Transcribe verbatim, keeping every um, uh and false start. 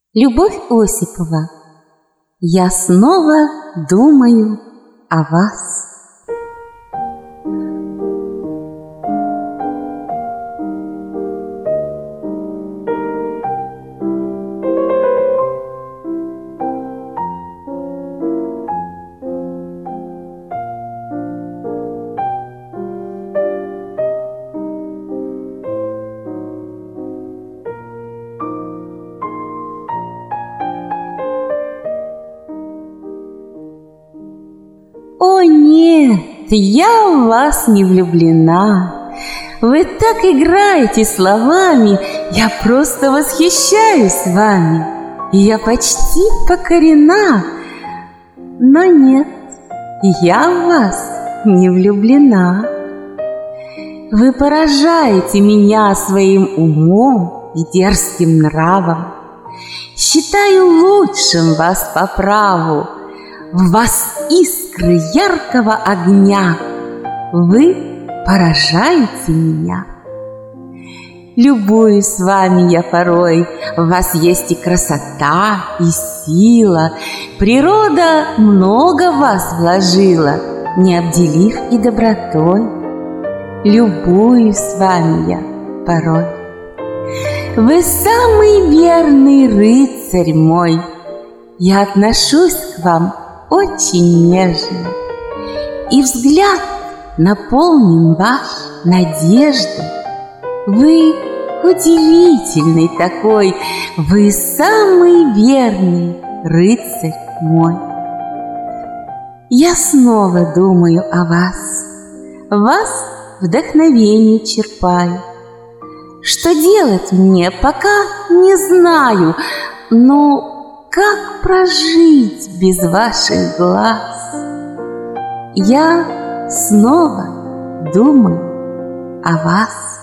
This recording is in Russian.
Любовь Осипова. Я снова думаю о вас. О нет, я в вас не влюблена. Вы так играете словами, я просто восхищаюсь вами, и я почти покорена. Но нет, я в вас не влюблена. Вы поражаете меня своим умом и дерзким нравом. Считаю лучшим вас по праву. В вас искры яркого огня, вы поражаете меня. Любуюсь вами я порой, в вас есть и красота, и сила. Природа много в вас вложила, не обделив и добротой. Любуюсь вами я порой. Вы самый верный рыцарь мой, я отношусь к вам очень нежно, и взгляд наполнен ваш надеждой. Вы удивительный такой, вы самый верный рыцарь мой. Я снова думаю о вас, вас вдохновение черпаю. Что делать мне, пока не знаю, но как прожить без ваших глаз? Я снова думаю о вас.